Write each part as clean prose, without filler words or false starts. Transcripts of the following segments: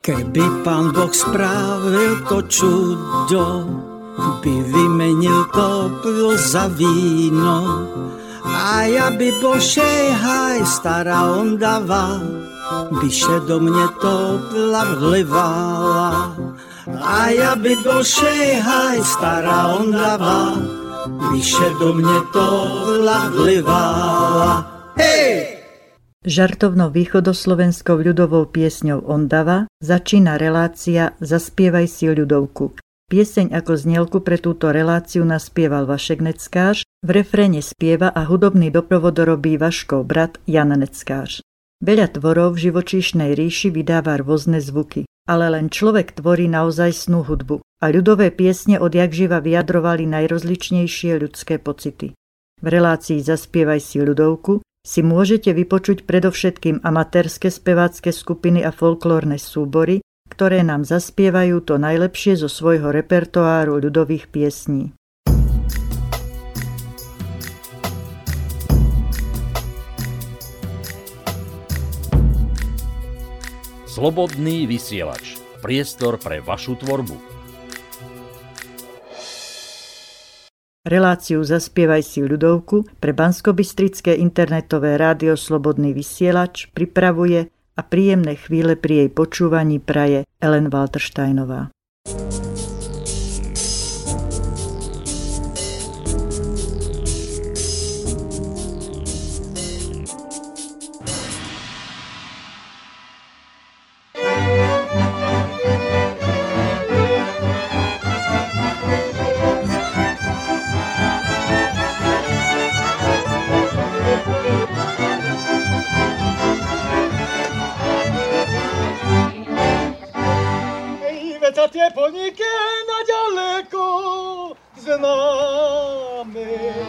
Keby Pán Boh spravil to čudo, by vymenil popol za víno. A ja by bol šejhaj, stará ondava, by še do mne topla vlivala. A ja by bol šejhaj, stará ondava, by še do mne topla vlivala. Hej! Žartovnou východoslovenskou ľudovou piesňou Ondava začína relácia Zaspievaj si ľudovku. Pieseň ako znielku pre túto reláciu naspieval Vašek Neckář, v refréne spieva a hudobný doprovod robí Vaškov brat Jan Neckář. Veľa tvorov v živočíšnej ríši vydáva rôzne zvuky, ale len človek tvorí naozajstnú hudbu a ľudové piesne odjakživa vyjadrovali najrozličnejšie ľudské pocity. V relácii Zaspievaj si ľudovku si môžete vypočuť predovšetkým amatérske spevácke skupiny a folklórne súbory, ktoré nám zaspievajú to najlepšie zo svojho repertoáru ľudových piesní. Slobodný vysielač. Priestor pre vašu tvorbu. Reláciu Zaspievaj si ľudovku pre banskobystrické internetové rádio Slobodný vysielač pripravuje a príjemné chvíle pri jej počúvaní praje Ellen Waltersteinová. Tie podniky naďaleko známe.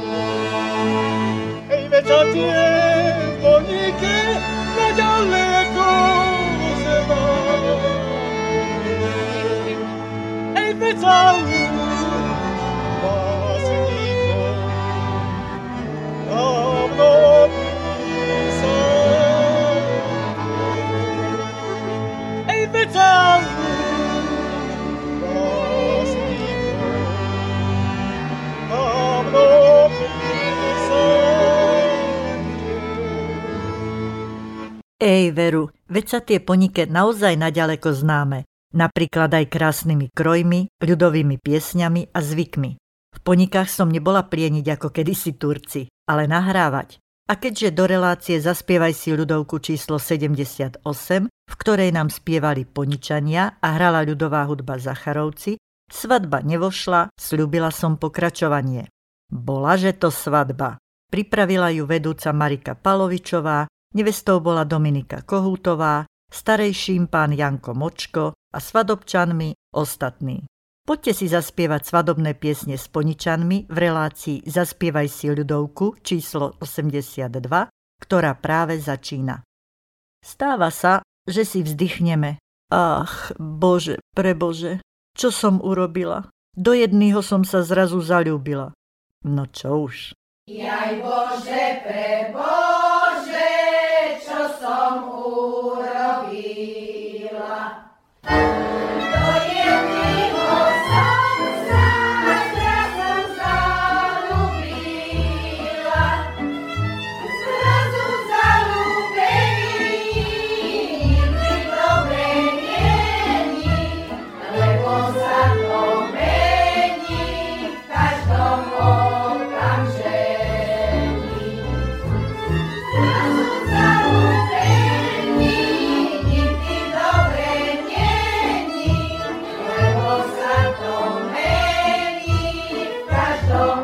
Hej, veď sa tie podniky naďaleko známe. Hej, veď sa vás nikto dávno písal. Hej, veď sa Ej, Veru, veď sa tie ponike naozaj naďaleko známe, napríklad aj krásnymi krojmi, ľudovými piesňami a zvykmi. V ponikách som nebola plieniť ako kedysi Turci, ale nahrávať. A keďže do relácie Zaspievaj si ľudovku číslo 78, v ktorej nám spievali Poničania a hrala ľudová hudba Zacharovci, svadba nevošla, sľúbila som pokračovanie. Bola, že to svadba. Pripravila ju vedúca Marika Palovičová, nevestou bola Dominika Kohútová, starejším pán Janko Močko a svadobčanmi ostatní. Poďte si zaspievať svadobné piesne s Poničanmi v relácii Zaspievaj si ľudovku číslo 82, ktorá práve začína. Stáva sa, že si vzdychneme. Ach, Bože, prebože, čo som urobila? Do jedného som sa zrazu zaľúbila. No čo už? Jaj Bože, prebože, čo som urobila. Do jedného som sa zrazu zalúbila. Zrazu zalúbení, nikdy dobre není, lebo sa to mení v každom okamžení. Zrazu zalúbení, nikdy dobre není, lebo sa to mení v každom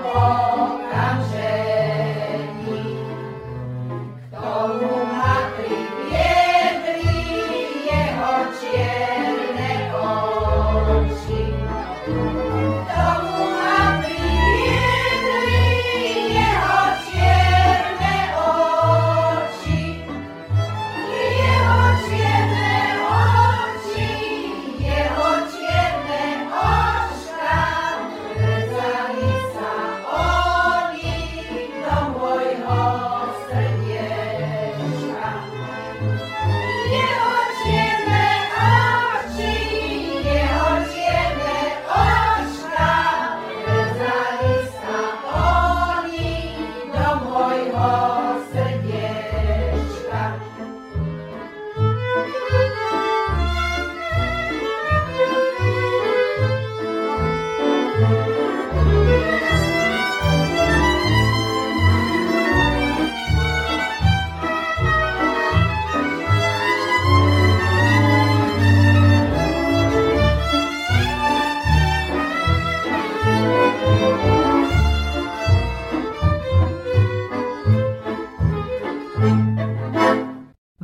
okamžení. K tomu ma priviedli jeho čierne oči. K tomu ma priviedli jeho čierne oči. Jeho čierne oči, jeho čierne očka, vrezali sa oni do môjho srdiečka. Jeho čierne oči,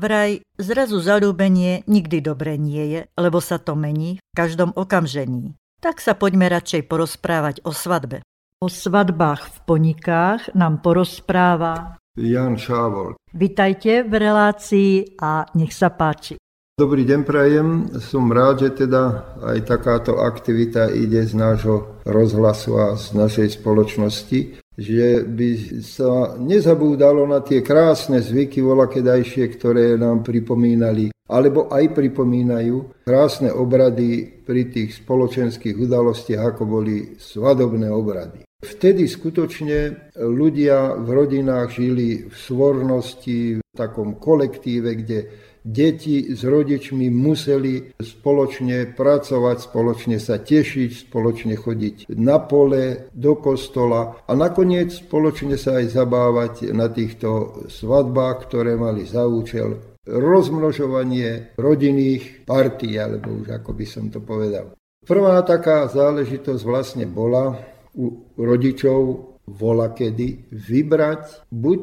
vraj zrazu zaľúbenie nikdy dobre nie je, lebo sa to mení v každom okamžení. Tak sa poďme radšej porozprávať o svadbe. O svadbách v Ponikách nám porozpráva Jan Šávol. Vitajte v relácii a nech sa páči. Dobrý deň prajem, som rád, že teda aj takáto aktivita ide z nášho rozhlasu a z našej spoločnosti, že by sa nezabúdalo na tie krásne zvyky volakedajšie, ktoré nám pripomínali, alebo aj pripomínajú krásne obrady pri tých spoločenských udalostiach, ako boli svadobné obrady. Vtedy skutočne ľudia v rodinách žili v svornosti, v takom kolektíve, kde deti s rodičmi museli spoločne pracovať, spoločne sa tešiť, spoločne chodiť na pole, do kostola a nakoniec spoločne sa aj zabávať na týchto svadbách, ktoré mali za účel rozmnožovanie rodinných partí, alebo už ako by som to povedal. Prvá taká záležitosť vlastne bola u rodičov volakedy vybrať buď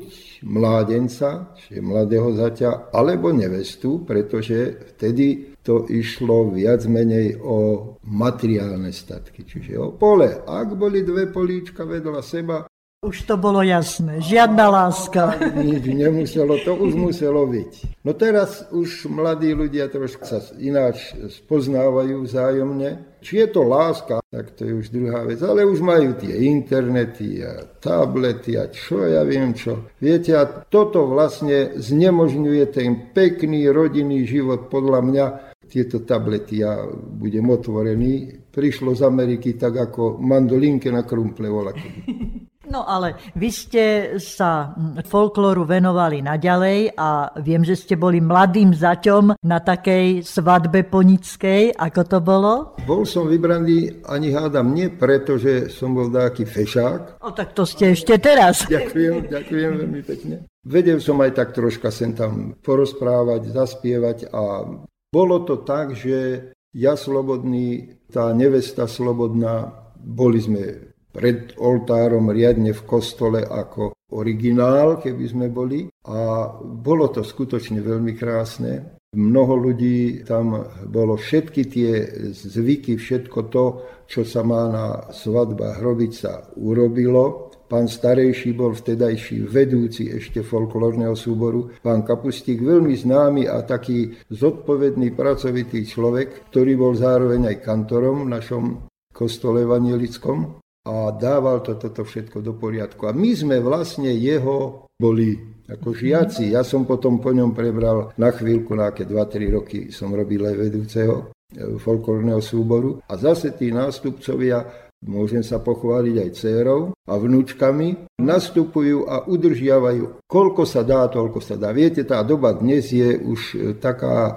mládenca, čiže mladého zaťa, alebo nevestu, pretože vtedy to išlo viac menej o materiálne statky, čiže o pole. Ak boli dve políčka vedľa seba, už to bolo jasné, žiadna láska. Nič nemuselo, to už muselo byť. No teraz už mladí ľudia trošku sa ináč spoznávajú vzájomne. Či je to láska, tak to je už druhá vec, ale už majú tie internety a tablety a čo ja viem čo. Viete, a toto vlastne znemožňuje ten pekný rodinný život podľa mňa. Tieto tablety, ja budem otvorený, prišlo z Ameriky tak ako mandolinke na krumple volakedy. No ale vy ste sa folklóru venovali naďalej a viem, že ste boli mladým zaťom na takej svadbe ponickej. Ako to bolo? Bol som vybraný, ani hádam nie, pretože som bol taký fešák. O, tak to ste ešte teraz. Ďakujem veľmi pekne. Vedel som aj tak troška sem tam porozprávať, zaspievať a bolo to tak, že ja slobodný, tá nevesta slobodná, boli sme pred oltárom riadne v kostole ako originál, keby sme boli. A bolo to skutočne veľmi krásne. Mnoho ľudí tam bolo, všetky tie zvyky, všetko to, čo sa má na svadbách robiť, sa urobilo. Pán starejší bol vtedajší vedúci ešte folklórneho súboru, pán Kapustík, veľmi známy a taký zodpovedný, pracovitý človek, ktorý bol zároveň aj kantorom v našom kostole evanjelickom. A dával toto všetko do poriadku. A my sme vlastne jeho boli ako žiaci. Ja som potom po ňom prebral na chvíľku, na aké 2-3 roky som robil aj vedúceho folklórneho súboru. A zase tí nástupcovia, môžem sa pochváliť aj dcérou a vnúčkami, nastupujú a udržiavajú. Koľko sa dá, toľko sa dá. Viete, tá doba dnes je už taká,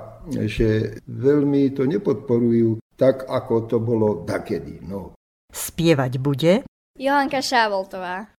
že veľmi to nepodporujú tak, ako to bolo dakedy. No. Spievať bude Johanka Šávoltová.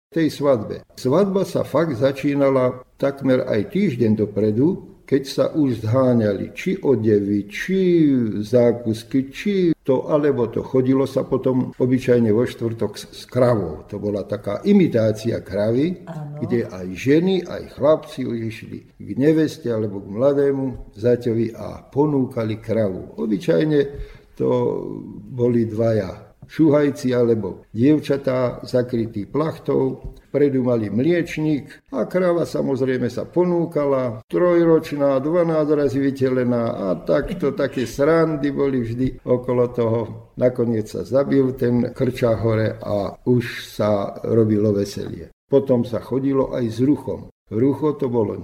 tej svadbe. Svadba sa fakt začínala takmer aj týždeň dopredu, keď sa už zháňali či odevy, či zákusky, či to, alebo to. Chodilo sa potom obyčajne vo štvrtok s kravou. To bola taká imitácia kravy, kde aj ženy, aj chlapci išli k neveste alebo k mladému zaťovi a ponúkali kravu. Obyčajne to boli dvaja šuhajci alebo dievčatá zakrytí plachtou, vpredu mali mliečnik a krava samozrejme sa ponúkala, 3-ročná, 12 razy vytelená a takto, také srandy boli vždy okolo toho. Nakoniec sa zabil ten krča hore a už sa robilo veselie. Potom sa chodilo aj s ruchom. Rucho to bolo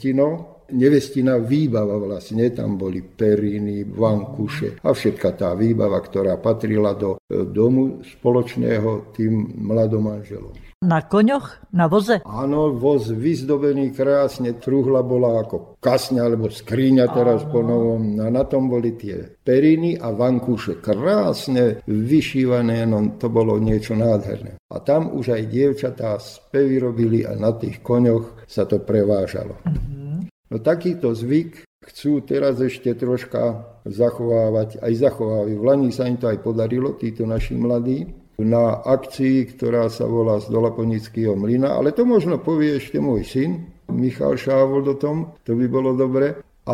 nevestina výbava vlastne, tam boli periny, vankuše a všetka tá výbava, ktorá patrila do domu spoločného tým mladomanželom. Na koňoch? Na voze? Áno, voz vyzdobený krásne, truhla bola ako kasňa alebo skriňa teraz po novom. A na tom boli tie periny a vankuše, krásne vyšívané, no to bolo niečo nádherné. A tam už aj dievčatá spevy robili a na tých koňoch sa to prevážalo. No takýto zvyk chcú teraz ešte troška zachovávať, aj zachovávajú. V Lani sa im to aj podarilo, títo naši mladí, na akcii, ktorá sa volá z Dolaponického mlyna, ale to možno povie ešte môj syn, Michal Šávold o tom, to by bolo dobre. A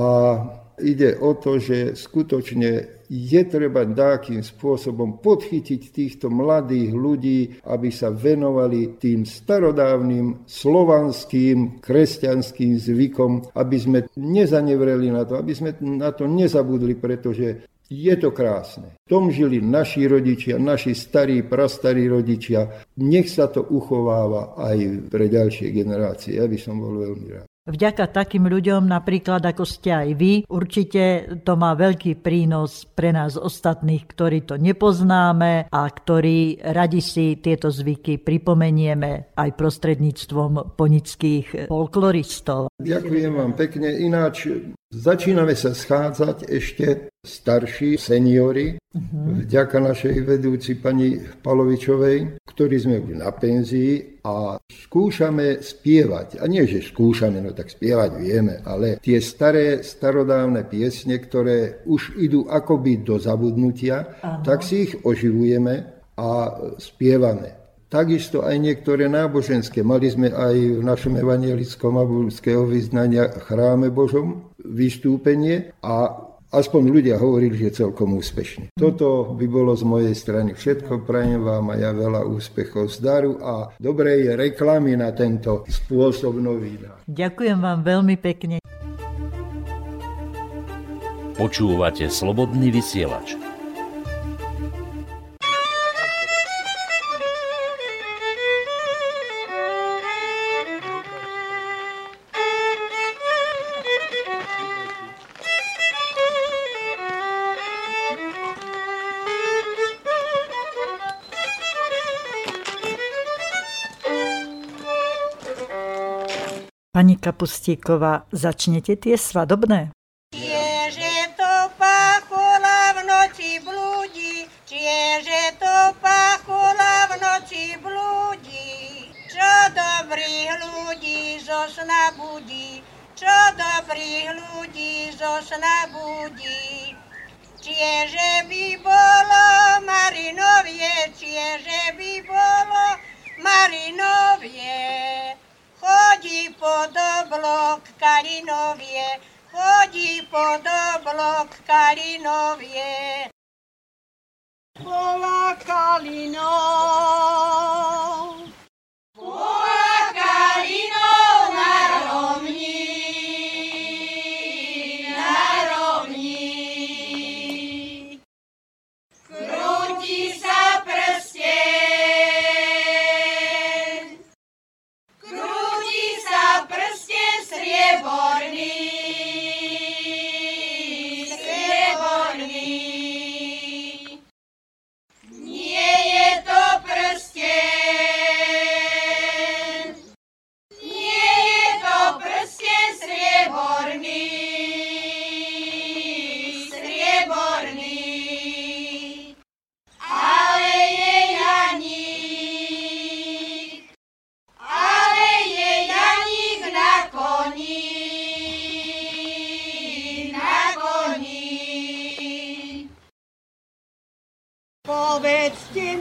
ide o to, že skutočne je treba nejakým spôsobom podchytiť týchto mladých ľudí, aby sa venovali tým starodávnym slovanským, kresťanským zvykom, aby sme nezanevreli na to, aby sme na to nezabudli, pretože je to krásne. V tom žili naši rodičia, naši starí, prastarí rodičia. Nech sa to uchováva aj pre ďalšie generácie. Ja by som bol veľmi rád. Vďaka takým ľuďom, napríklad ako ste aj vy, určite to má veľký prínos pre nás ostatných, ktorí to nepoznáme a ktorí radi si tieto zvyky pripomenieme aj prostredníctvom ponických folkloristov. Ďakujem vám pekne. Ináč začíname sa schádzať ešte starší seniori, vďaka našej vedúci pani Palovičovej, ktorí sme boli na penzii a skúšame spievať. A nie, že skúšame, no tak spievať vieme, ale tie staré, starodávne piesne, ktoré už idú akoby do zabudnutia, tak si ich oživujeme a spievame. Takisto aj niektoré náboženské. Mali sme aj v našom evanjelickom a budského vyznania Chráme Božom vystúpenie a aspoň ľudia hovorili, že celkom úspešne. Toto by bolo z mojej strany všetko. Prajem vám a ja veľa úspechov, zdaru a dobrej reklamy na tento spôsob novína. Ďakujem vám veľmi pekne. Počúvate Slobodný vysielač. Pani Kapustíková, začnete tie svadobné? Čieže to pachola v noci blúdi, čieže to pachola v noci blúdi. Čo dobrých ľudí zo sna budí, čo dobrých ľudí zo sna budí. Čieže by bolo Marinovie, čieže by bolo Marinovie. Chodí pod oblok Kalinovie, chodí pod oblok Kalinovie. Bola Kalinov, bola Kalinov na rovni, na rovni. Krúti sa prsteň, strieborný, strieborný. Nie je to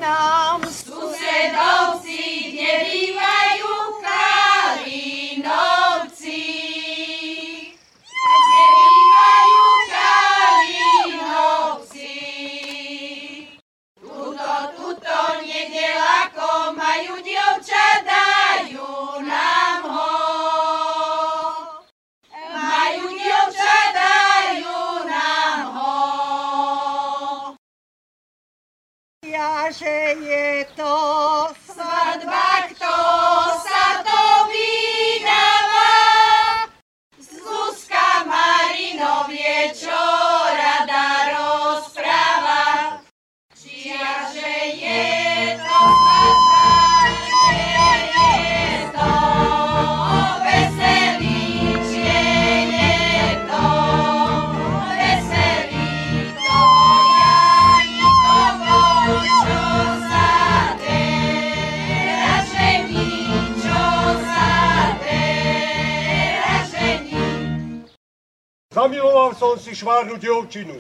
nám susedovci, kde bývajú Kalinovci. Kde bývajú Kalinovci. Tuto nedelako majú dievča, dajú nám ho. Majú dievča, dajú nám ho. Že je to svadba, kto sa to vydáva. Zuzka Marinov je, čo rada rozpráva. Čiže je to svadba, že je to veselý, že je to veselý, to ja nikomu, čo sa teraz žení, čo sa teraz žení. Zamiloval som si švárnu dievčinu.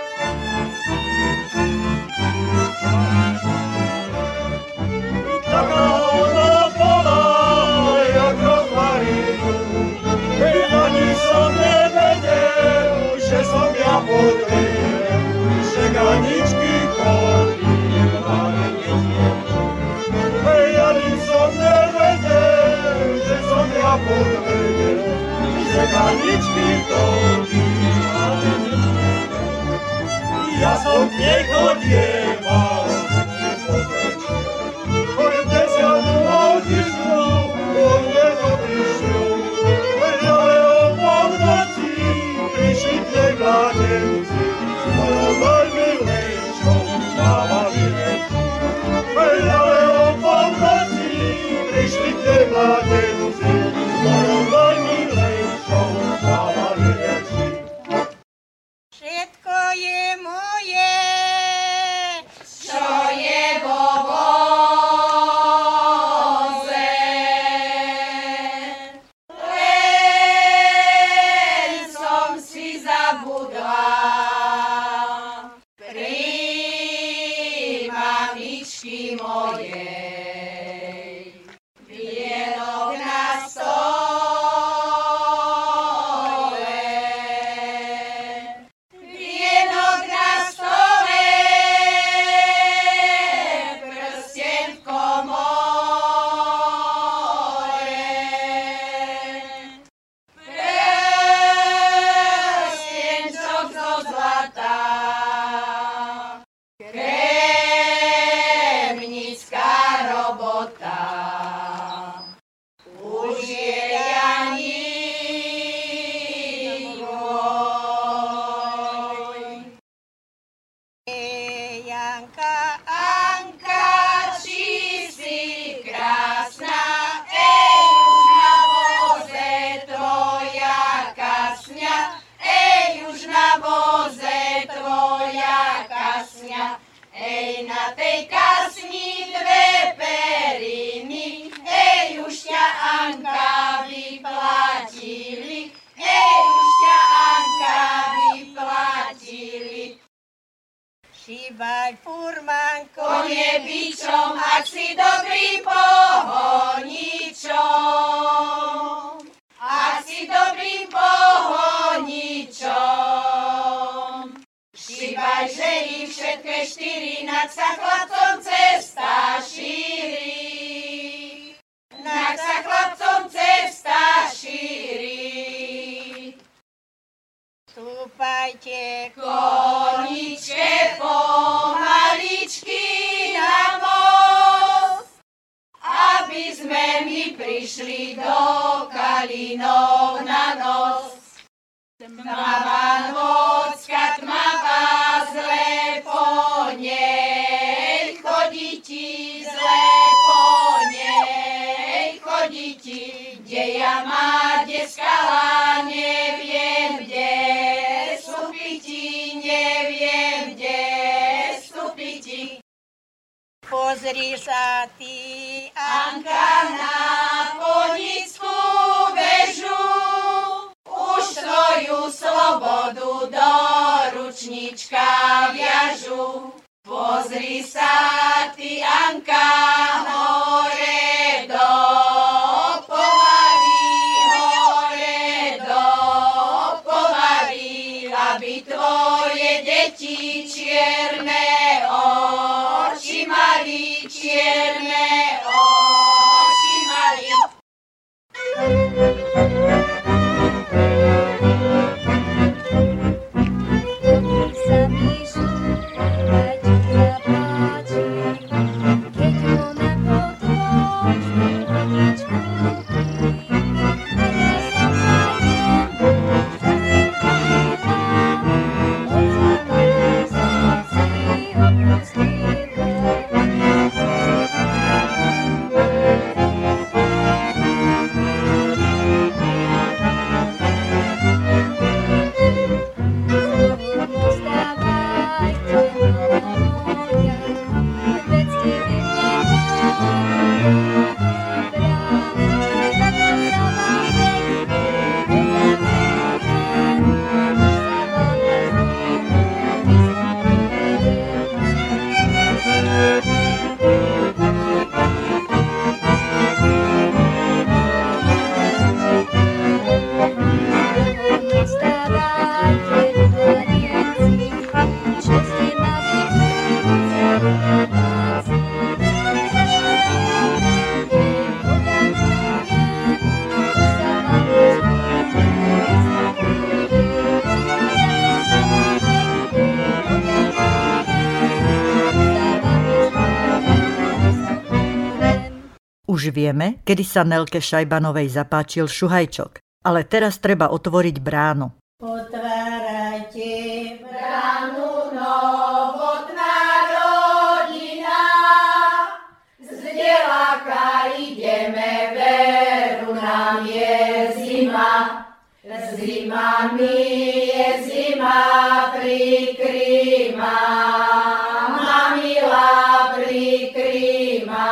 Taká ona bola, jak rozmarinu. Ani som nevedel, že som ja podvedel, že ganičky chodím a netiel. Ani som nevedel, že som ja podvedel, že ganičky chodím a netiel. Ja som nechodieval, choď desiatu hodičku, on nedoprišiel. Ale o polnoci prišli tie mládenci, s mojou najmilejšou mávali reči. Ale o polnoci prišli tie mládenci, s mojou najmilejšou mávali reči. všetko je moje. Čo je vo voze, len som si zabudla pri mamičky mojej. Vienok na stole, vienok na stole, prsten v komore, prstenčok zo zlata, kremnická robota. Už je Janík môj. Janka, Anka, či si krásna, už na voze tvoja kasňa, už na voze tvoja kasňa, na tej kasni dve periny, už ťa Anka vyplatili, už ťa Anka vyplatili. šíbaj furmanko, Konie bičom, ak si dobrý pohoničom. Ak si dobrým pohoničom. Šíbaj žení všetké štyri, nak sa chlapcom cesta šíri. Nak sa chlapcom cesta šíri. stúpajte Koničke pomaličky na most, aby sme my prišli do Kalinov na noc. Tmavá nocka, tmavá, zle po nej chodí ti, zle po nej chodí ti, kde ja má, kde skala, neviem, kde stúpiti, neviem, kde stúpiti. pozri sa ty, Anka, na Ponickú väžu, už tvoju slobodu do ručnička viažu. Pozri sa, ty Anka, hore do povary, aby tvoje deti čierne oči mali, čierne oči mali. Už vieme, kedy sa Nelke Šajbanovej zapáčil šuhajčok, ale teraz treba otvoriť bránu. Otvárajte bránu, novotná rodina, z dielaka ideme, veru nám je zima. Zima mi je zima, prikrýma, mamila prikrýma.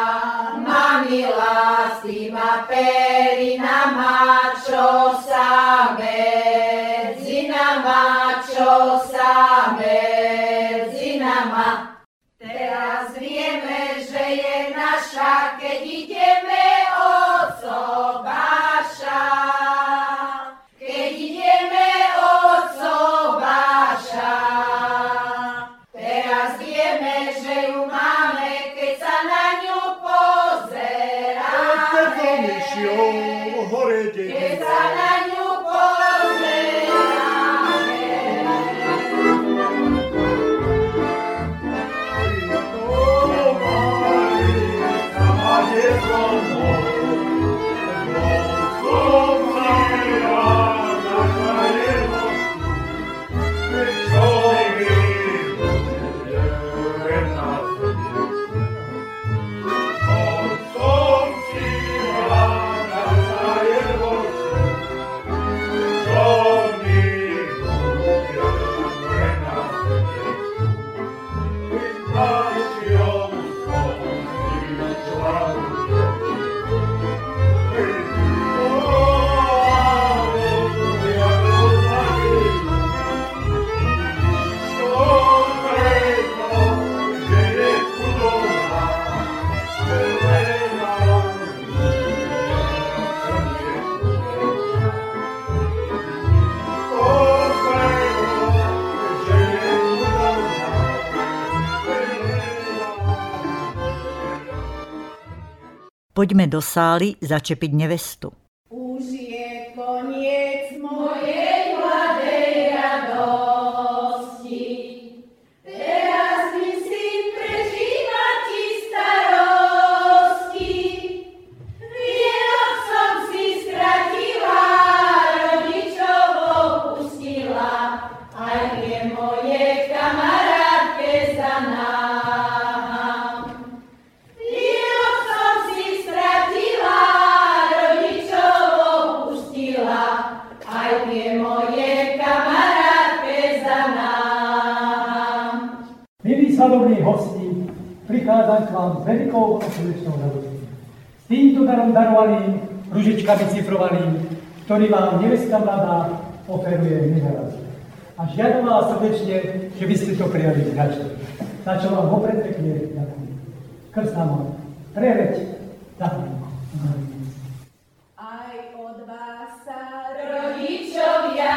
Mamila s týma perinama, čo sa medzi nama. Teraz vieme, že je naša, keď ideme od sobáša. Keď ideme od sobáša. Teraz vieme, že ju máme, keď sa na ňu keď sa na ňu pozeráme. Poďme do sály začepiť nevestu. Už je koniec mojej mladej radosti. Teraz myslím prežívať ti starosti. Vienok som si stratila, rodičov opustila, aj je moje kamarátke za nám. Vienok som si stratila, rodičov opustila, aj je moje kamarátke za nám. Milí svadobní hosti, prichádzam k vám s veľkou srdečnou radosťou. S týmto darom darovaným, ružičkami cifrovaným, ktorý vám nevesta mladá oferuje nezarazne. A žiadam vás srdečne, že by ste to prijali značne. za čo vám vopred pekne ďakujem. Krst nám preveď, ďakujem. Aj od vás sa rodičovia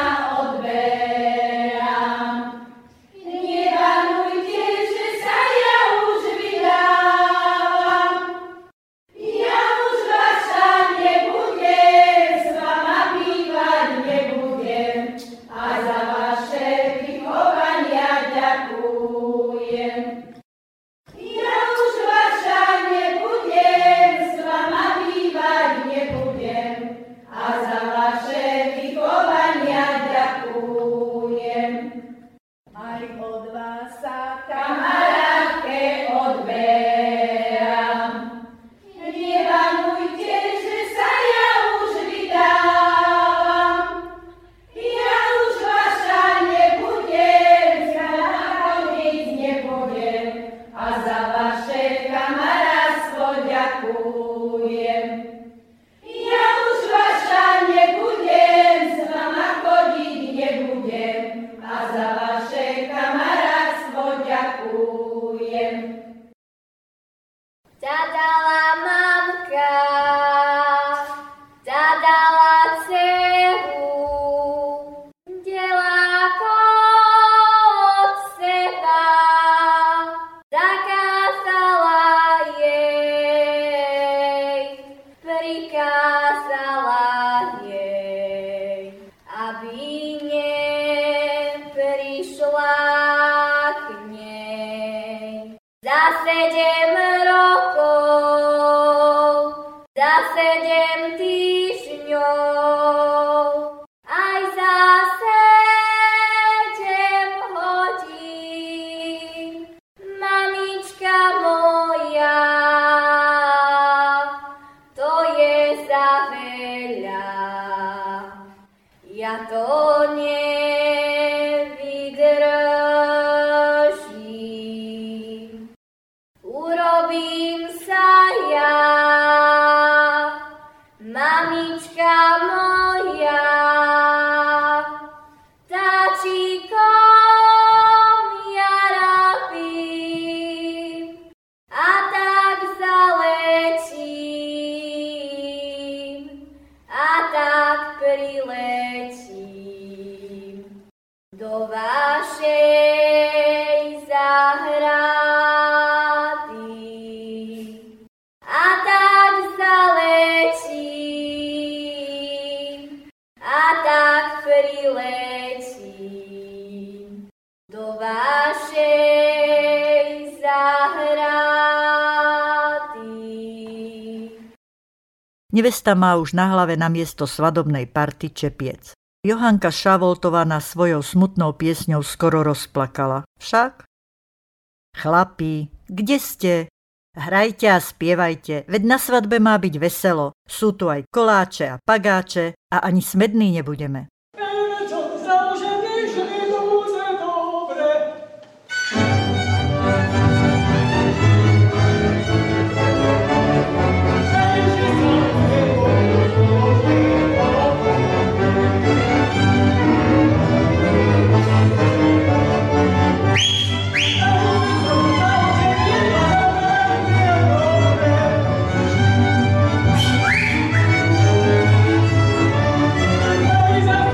odberám. Nevanujte, že sa ja už vydávam. Ja už vaša nebudem, s vama bývať nebudem. A za vaše vychovania ďakujem. Ja už vaša nebudem, s vama bývať nebudem. A za vaše vychovania ďakujem. Aj od vás sa kamarátke odberám. Nevanujte, že sa ja už vydávam. Ja už vaša nebudem, nakoniec nebudem. A za vaše kamarátstvo ďakujem. Ja už vaša nebudem, s vama chodiť nebudem. A za vaše kamarátstvo ďakujem. Ťa dala mamka, ťa dala dceru, deláko od seba, zakázala jej, prikázala jej, aby neprišla k nej. Za 7 rokov, za 7 týždňov, aj za 7 hodín. Mamička moja, to je za veľa, ja to nevydržím. Urobím sa ja, mamička moja, táčikom ja rapím a tak zaletím a tak priletím do vašej záhrady a tak zaletím a tak priletím do vašej záhrady. Nevesta má už na hlave namiesto svadobnej party čepiec. Johanka Šavoltová na svojou smutnou piesňou skoro rozplakala. Však? Chlapi, kde ste? Hrajte a spievajte, veď na svadbe má byť veselo. Sú tu aj koláče a pagáče a ani smedný nebudeme. Za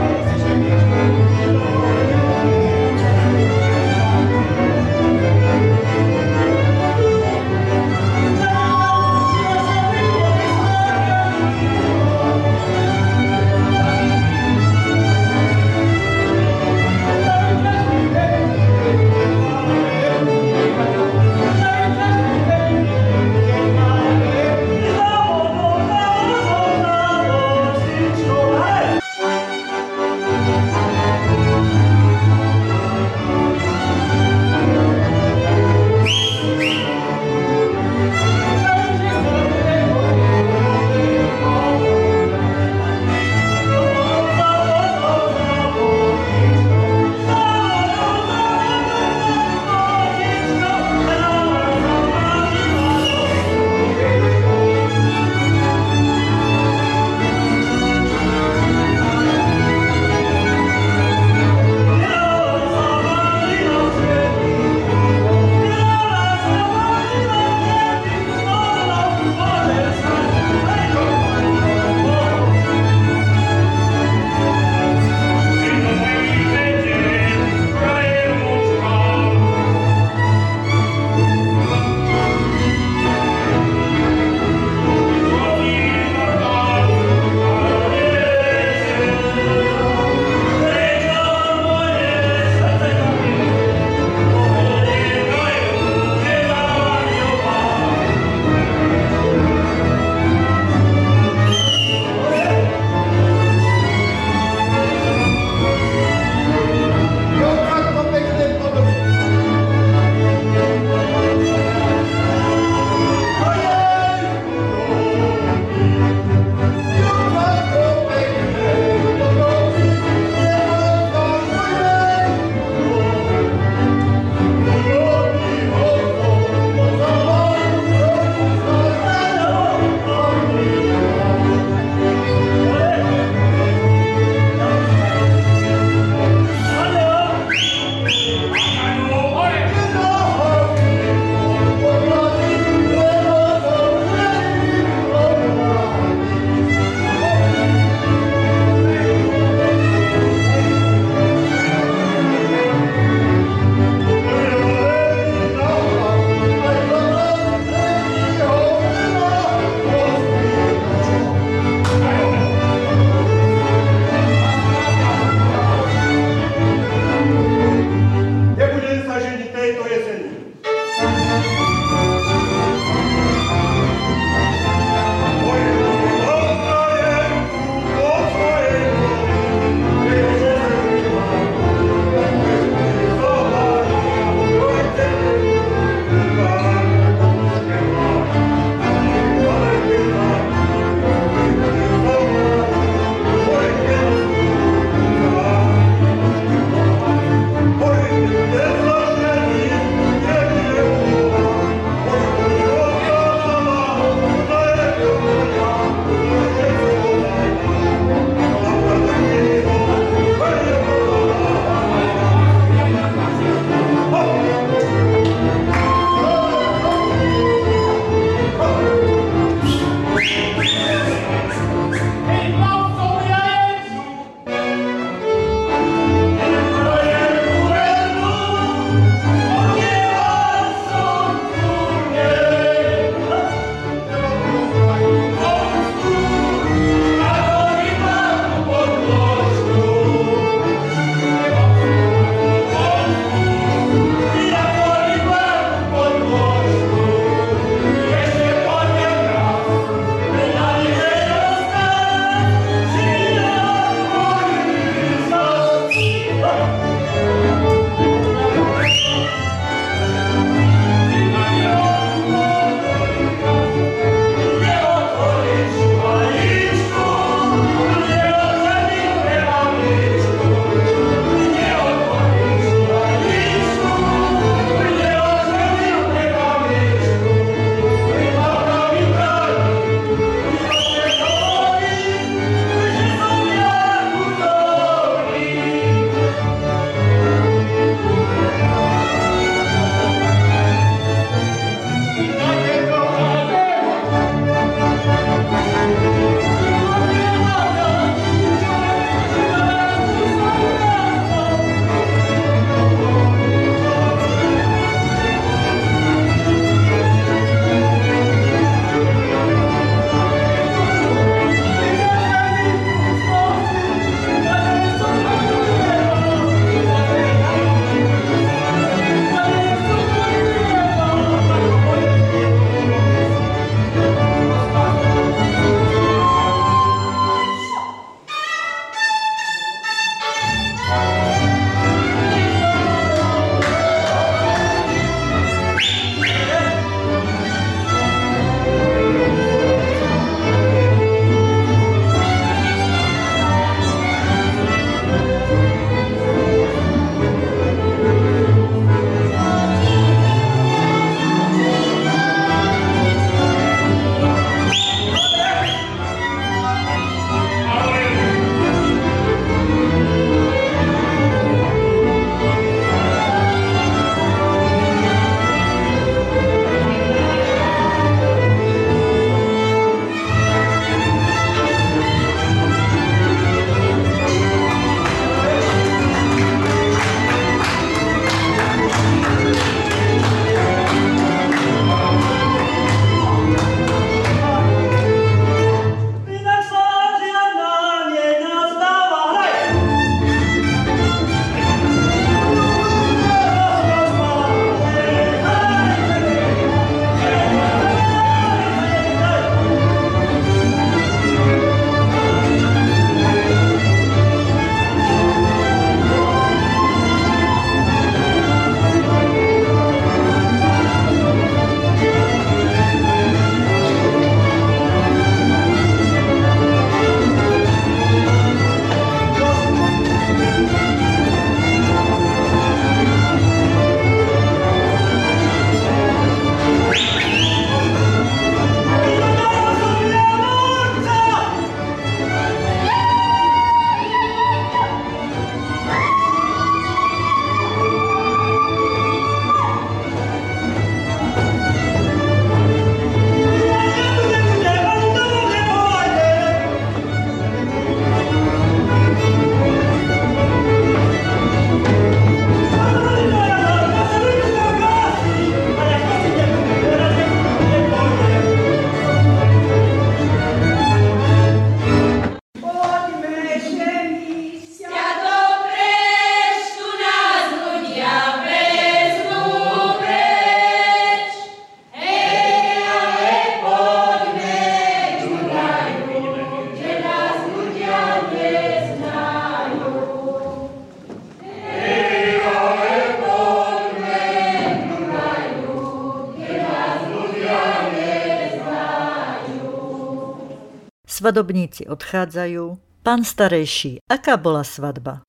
Svadobníci odchádzajú. Pán starejší, aká bola svadba?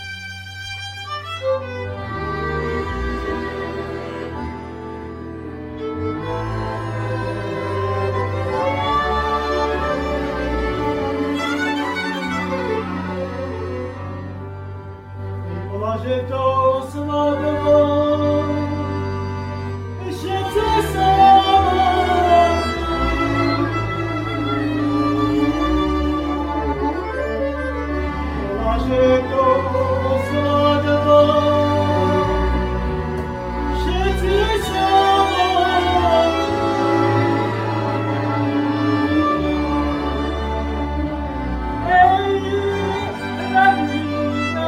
Že to svadba, všetci sama. Že to svadba, všetci sama. Ej, radina,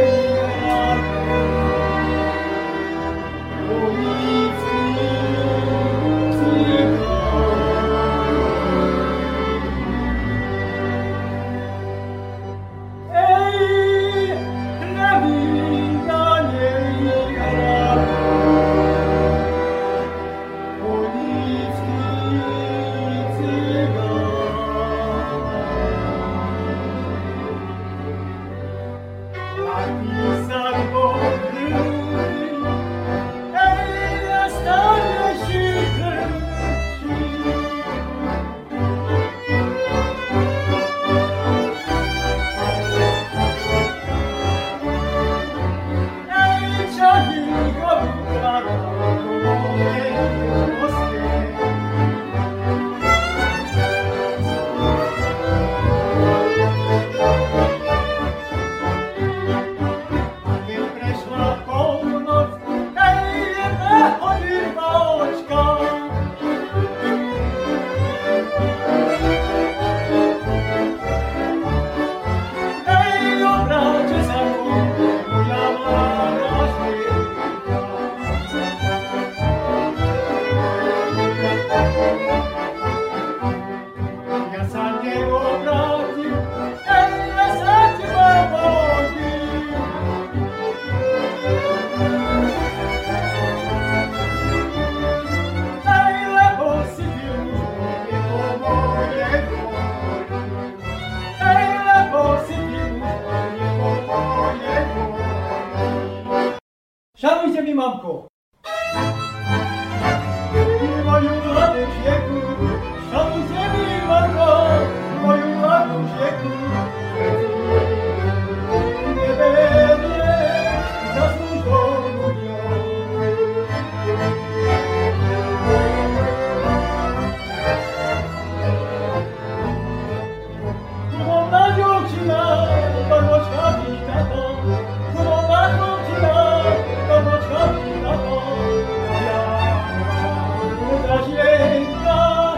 Szanujcie mi, mamko! Moją młodą wieku, szanujcie mi, mamko, moją młodą wieku. Nie będzie zasłużoną nią. Kurona dziewczyna, barboczkami tato, kurona dziewczyna, barboczkami tato. Ja, Drazienka,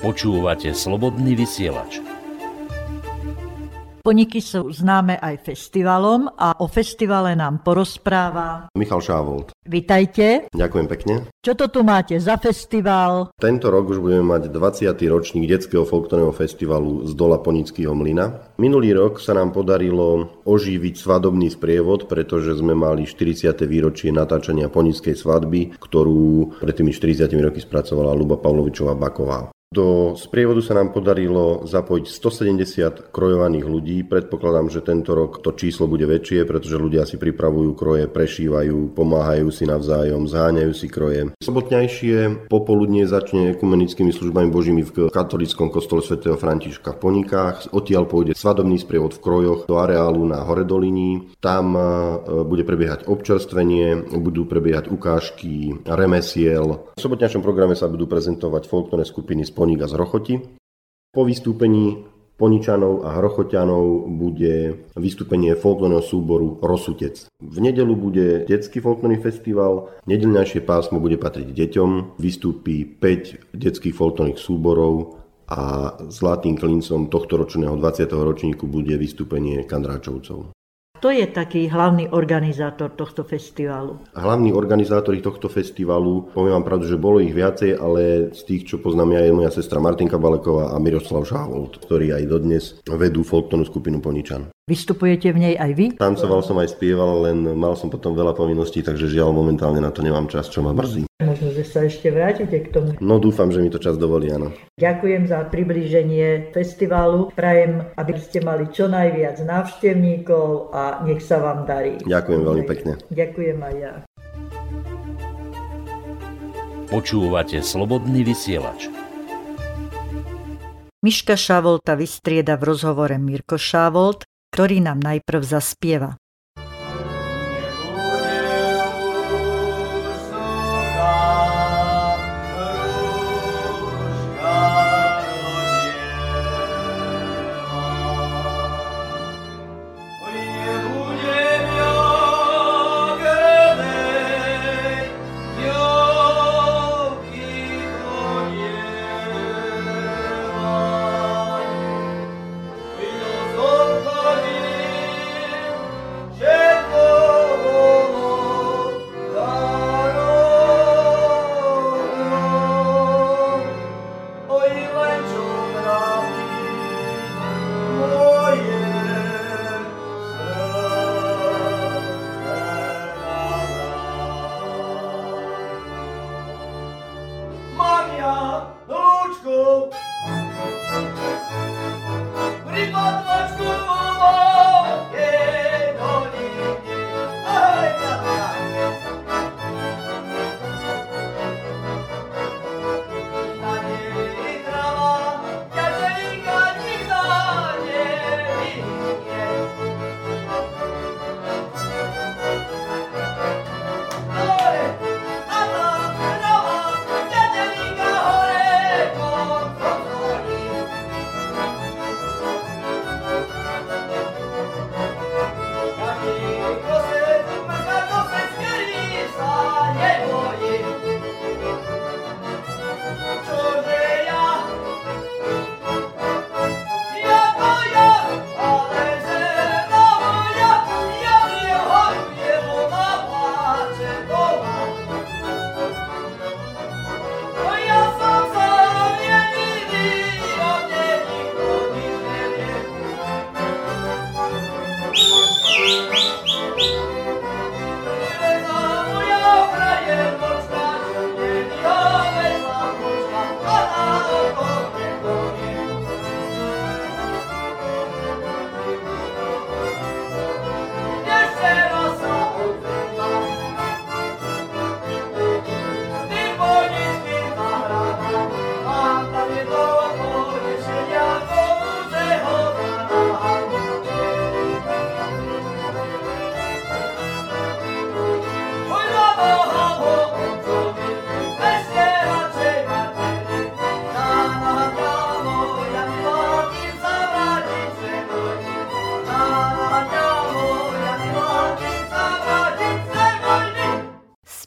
Počúvate Slobodný vysielač. Poniky sú známe aj festivalom a o festivale nám porozpráva Michal Šávold. Vitajte. Ďakujem pekne. Čo to tu máte za festival? Tento rok už budeme mať 20. ročník detského folklórneho festivalu z dola Ponického mlyna. Minulý rok sa nám podarilo oživiť svadobný sprievod, pretože sme mali 40. výročie natáčania Ponickej svadby, ktorú pred tými 40 roky spracovala Ľuba Pavlovičová Baková. Do sprievodu sa nám podarilo zapojiť 170 krojovaných ľudí. Predpokladám, že tento rok to číslo bude väčšie, pretože ľudia si pripravujú kroje, prešívajú, pomáhajú si navzájom, zháňajú si kroje. Sobotnejšie popoludnie začne ekumenickými službami božími v katolíckom kostole svätého Františka v Ponikách. Odtiaľ pôjde svadobný sprievod v krojoch do areálu na Horedolíni. Tam bude prebiehať občerstvenie, budú prebiehať ukážky remesiel. V sobotnejšom programe sa budú prezentovať folklórne skupiny z Poník a z Hrochoti. Po vystúpení Poničanov a Hrochoťanov bude vystúpenie folklórneho súboru Rosutec. V nedeľu bude detský folklórny festival, nedeľnejšie pásmo bude patriť deťom, vystúpi 5 detských folklórnych súborov a zlatým klincom tohtoročného 20. ročníku bude vystúpenie Kandráčovcov. Kto je taký hlavný organizátor tohto festivalu? Hlavní organizátori tohto festivalu, poviem vám pravdu, že bolo ich viacej, ale z tých, čo poznám ja, je moja sestra Martinka Baleková a Miroslav Šávold, ktorí aj dodnes vedú folklórnu skupinu Poničan. Vystupujete v nej aj vy? Tancoval som aj spieval, len mal som potom veľa povinností, takže žiaľ momentálne na to nemám čas, čo ma mrzí. Možno, že sa ešte vrátite k tomu. No dúfam, že mi to čas dovolí, áno. Ďakujem za priblíženie festivalu. Prajem, aby ste mali čo najviac návštevníkov a nech sa vám darí. Ďakujem veľmi pekne. Ďakujem aj ja. Počúvate Slobodný vysielač. Miška Šávolta vystrieda v rozhovore Mirko Šávold, ktorý nám najprv zaspieva.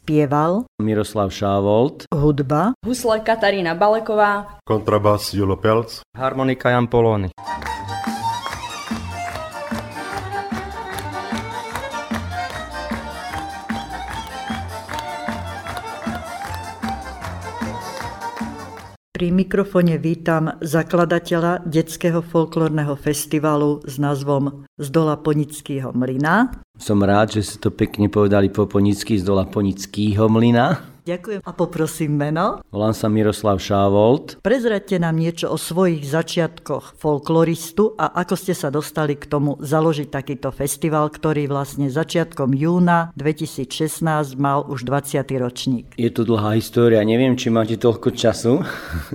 Spieval Miroslav Šávold. hudba Husle Katarína Baleková. Kontrabas Julo Pelc. Harmonika Jan Polóny. Pri mikrofone vítam zakladateľa detského folklórneho festivalu s názvom Zdola Ponického mlyna. Som rád, že ste to pekne povedali po ponicky, Zdola Ponického mlyna. Ďakujem a poprosím meno. Volám sa Miroslav Šávold. Prezraďte nám niečo o svojich začiatkoch folkloristu a ako ste sa dostali k tomu založiť takýto festival, ktorý vlastne začiatkom júna 2016 mal už 20. ročník. Je to dlhá história, neviem, či máte toľko času,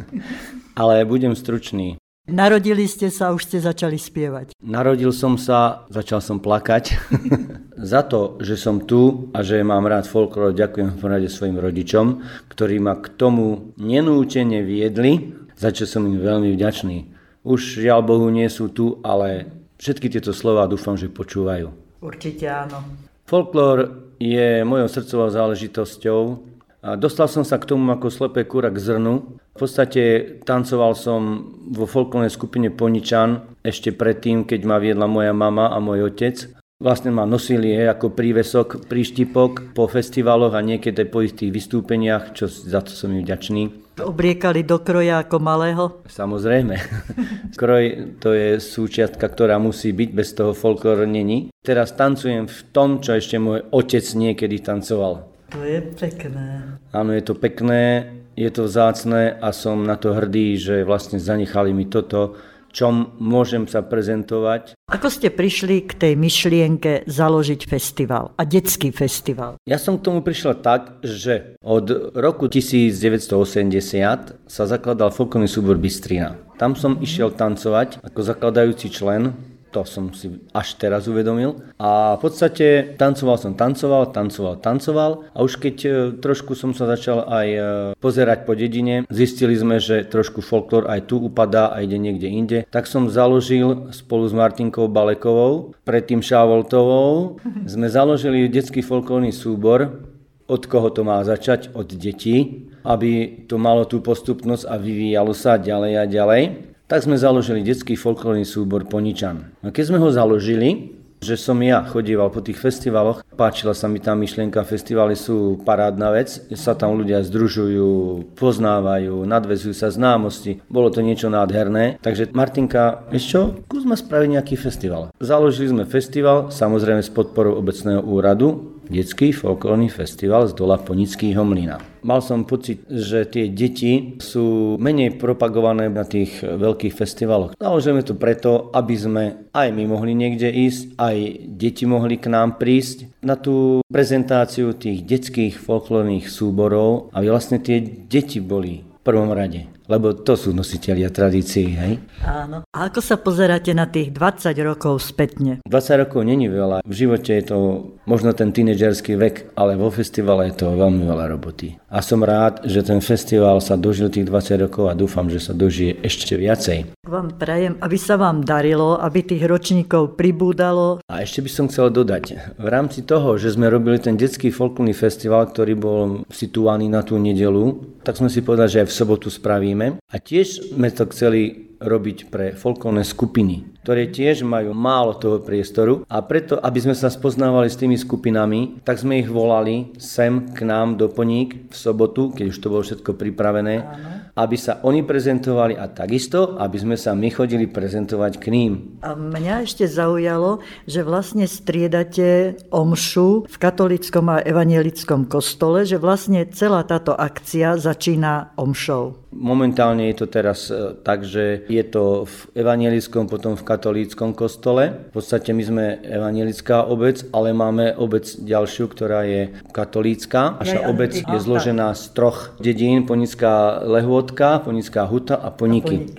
ale budem stručný. Narodili ste sa a už ste začali spievať. Narodil som sa, začal som plakať. Za to, že som tu a že mám rád folklór, ďakujem v rade svojim rodičom, ktorí ma k tomu nenútene viedli, za čo som im veľmi vďačný. Už žiaľ Bohu nie sú tu, ale všetky tieto slová dúfam, že počúvajú. Určite áno. Folklór je mojou srdcovou záležitosťou. A dostal som sa k tomu ako slepé kura k zrnu. V podstate tancoval som vo folklórnej skupine Poničan ešte predtým, keď ma viedla moja mama a môj otec. Vlastne ma nosili ako prívesok, príštipok po festivaloch a niekedy po istých vystúpeniach, čo za to som im vďačný. Obliekali do kroja ako malého? Samozrejme. Kroj to je súčiastka, ktorá musí byť, bez toho folklór není. Teraz tancujem v tom, čo ešte môj otec niekedy tancoval. To je pekné. Áno, je to pekné, je to vzácne a som na to hrdý, že vlastne zanechali mi toto, čom môžem sa prezentovať. Ako ste prišli k tej myšlienke založiť festival a detský festival? Ja som k tomu prišiel tak, že od roku 1980 sa zakladal folklórny súbor Bystrina. Tam som išiel tancovať ako zakladajúci člen. To som si až teraz uvedomil. A v podstate tancoval a už keď trošku som sa začal aj pozerať po dedine, zistili sme, že trošku folklór aj tu upadá a ide niekde inde, tak som založil spolu s Martinkou Balekovou, predtým Šávoltovou, sme založili detský folklórny súbor. Od koho to má začať? Od detí, aby to malo tú postupnosť a vyvíjalo sa ďalej a ďalej. Tak sme založili detský folklórny súbor Poničan. A keď sme ho založili, že som ja chodíval po tých festivaloch, páčila sa mi tá myšlienka, festivaly sú parádna vec, sa tam ľudia združujú, poznávajú, nadväzujú sa známosti, bolo to niečo nádherné. Takže Martinka, vieš čo, skúsme spraviť nejaký festival. Založili sme festival, samozrejme s podporou obecného úradu, detský folklórny festival Zdola Ponického mlyna. Mal som pocit, že tie deti sú menej propagované na tých veľkých festivaloch. Založíme to preto, aby sme aj my mohli niekde ísť, aj deti mohli k nám prísť na tú prezentáciu tých detských folklórnych súborov, aby vlastne tie deti boli v prvom rade. Lebo to sú nositelia tradícií, hej? Áno. A ako sa pozeráte na tých 20 rokov spätne? 20 rokov není veľa. V živote je to možno ten tínedžerský vek, ale vo festivale je to veľmi veľa roboty. A som rád, že ten festival sa dožil tých 20 rokov a dúfam, že sa dožije ešte viacej. Vám prajem, aby sa vám darilo, aby tých ročníkov pribúdalo. A ešte by som chcel dodať, v rámci toho, že sme robili ten detský folklórny festival, ktorý bol situovaný na tú nedeľu, tak sme si povedali, že aj v sobotu spravíme. A tiež sme to chceli robiť pre folklórne skupiny, ktoré tiež majú málo toho priestoru a preto, aby sme sa spoznávali s tými skupinami, tak sme ich volali sem k nám do Poník v sobotu, keď už to bolo všetko pripravené, aby sa oni prezentovali a takisto, aby sme sa my chodili prezentovať k ním. A mňa ešte zaujalo, že vlastne striedate omšu v katolíckom a evanjelickom kostole, že vlastne celá táto akcia začína omšou. Momentálne je to teraz tak, že je to v evanjelickom, potom v katolíckom kostole. V podstate my sme evanjelická obec, ale máme obec ďalšiu, ktorá je katolícka. Naša obec je zložená z 3 dedín, Ponická Lehôtka, Ponická Huta a Poniky.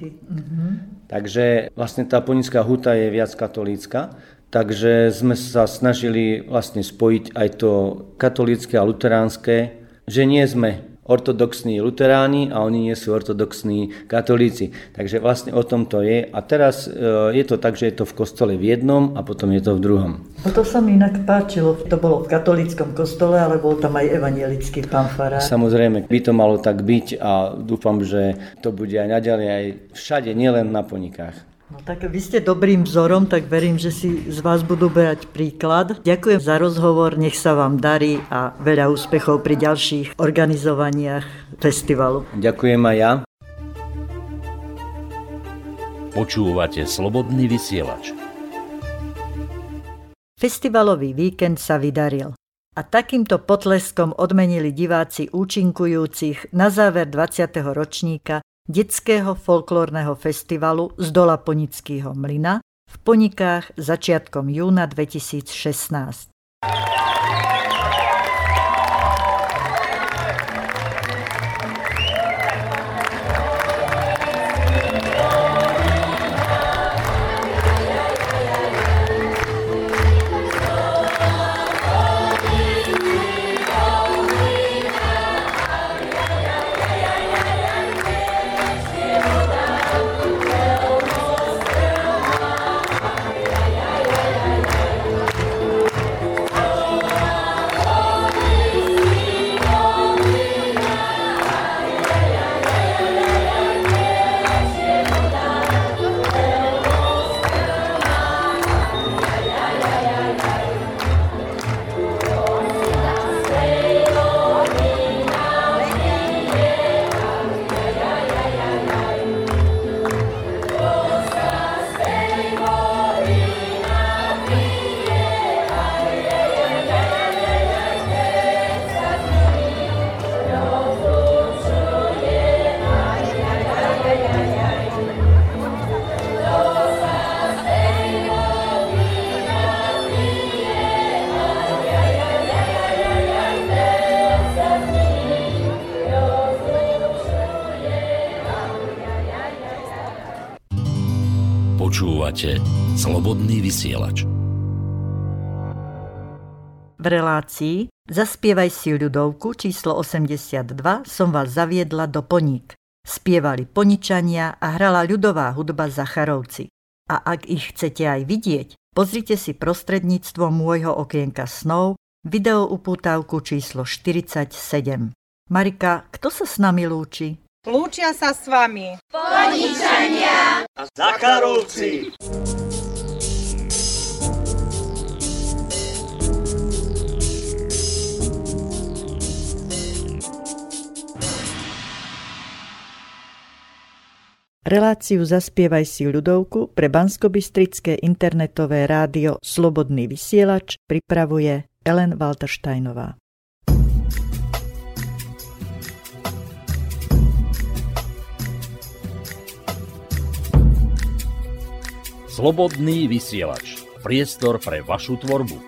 Takže vlastne tá Ponická Huta je viac katolícka. Takže sme sa snažili vlastne spojiť aj to katolícke a luteránske, že nie sme ortodoxní luteráni a oni nie sú ortodoxní katolíci. Takže vlastne o tom to je. A teraz je to tak, že je to v kostole v jednom a potom je to v druhom. To sa mi inak páčilo. To bolo v katolíckom kostole, ale bol tam aj evanielický pán farár. Samozrejme, by to malo tak byť a dúfam, že to bude aj naďalej aj všade, nielen na Ponikách. No tak vy ste dobrým vzorom, tak verím, že si z vás budú brať príklad. Ďakujem za rozhovor, nech sa vám darí a veľa úspechov pri ďalších organizovaniach festivalu. Ďakujem aj ja. Počúvate Slobodný vysielač. Festivalový víkend sa vydaril a takýmto potleskom odmenili diváci účinkujúcich na záver 20. ročníka detského folklórneho festivalu z Dola Ponického mlyna v Ponikách začiatkom júna 2016. Počúvate Slobodný vysielač. V relácii Zaspievaj si ľudovku číslo 82 som vás zaviedla do Poník. Spievali Poničania a hrala ľudová hudba Zacharovci. A ak ich chcete aj vidieť, pozrite si prostredníctvom môjho okienka snov videoupútavku číslo 47. Marika, kto sa s nami lúči? Lúčia sa s vami Poničania a Zacharovci. Reláciu Zaspievaj si ľudovku pre banskobystrické internetové rádio Slobodný vysielač pripravuje Ellen Waltersteinová. Slobodný vysielač. Priestor pre vašu tvorbu.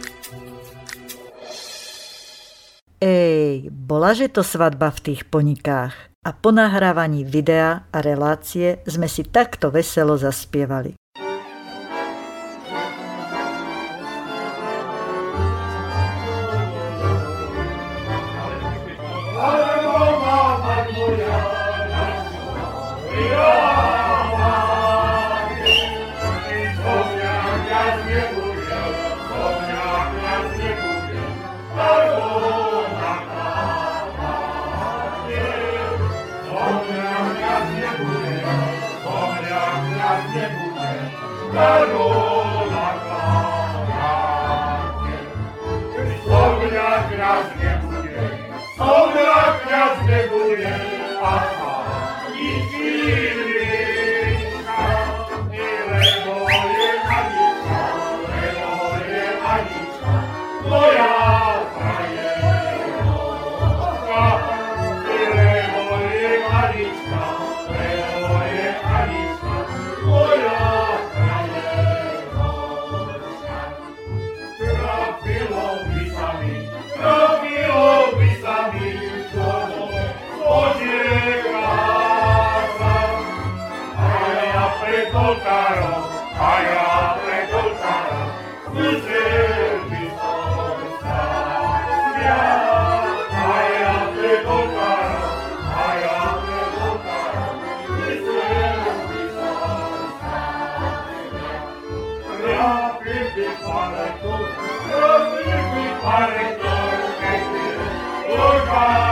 Bola, že to svadba v tých Ponikách. A po nahrávaní videa a relácie sme si takto veselo zaspievali. Balekov, rozličný parekov, keď je